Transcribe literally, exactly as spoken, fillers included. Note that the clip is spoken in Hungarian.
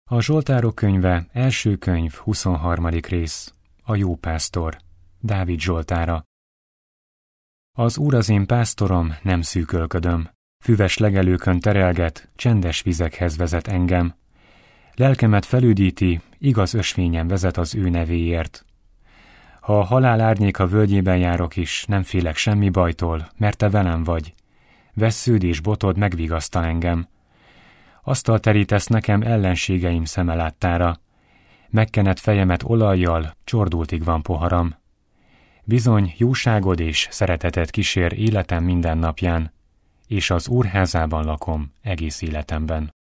A Zsoltárok könyve, első könyv, huszonharmadik rész. A jó pásztor. Dávid Zsoltára. Az Úr az én pásztorom, nem szűkölködöm. Füves legelőkön terelget, csendes vizekhez vezet engem. Lelkemet felüdíti, igaz ösvényen vezet az ő nevéért. Ha a halál árnyéka völgyében járok is, nem félek semmi bajtól, mert te velem vagy. Vessződ és botod megvigasztal engem. Asztalt terítesz nekem ellenségeim szeme láttára. Megkened fejemet olajjal, csordultig van poharam. Bizony, jóságod és szereteted kísér életem minden napján, és az Úr házában lakom egész életemben.